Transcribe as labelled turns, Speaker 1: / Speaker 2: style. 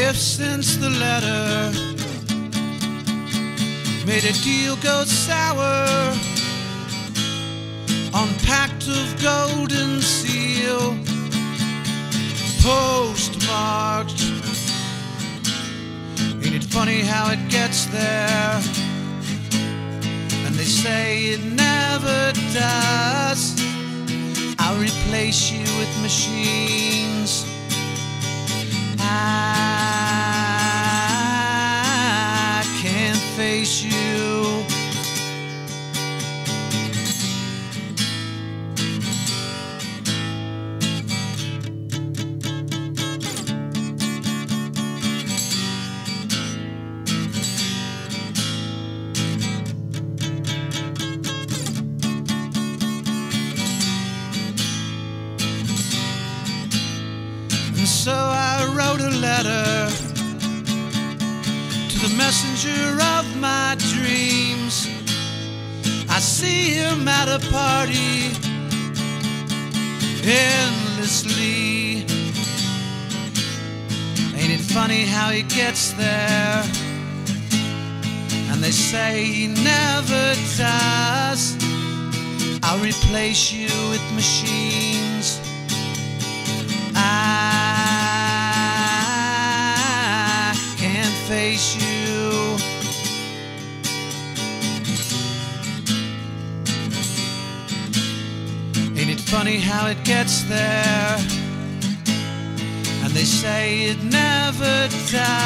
Speaker 1: If since the letter made a deal go sour, unpacked of golden seal, postmarked. Ain't it funny how it gets there? And they say it never does. I'll replace you with machines. I can't face you. And so I wrote a letter to the messenger of my dreams. I see him at a party endlessly. Ain't it funny how he gets there? And they say he never does. I'll replace you with machines. I can't face you. Ain't it funny how it gets there? And they say it never does.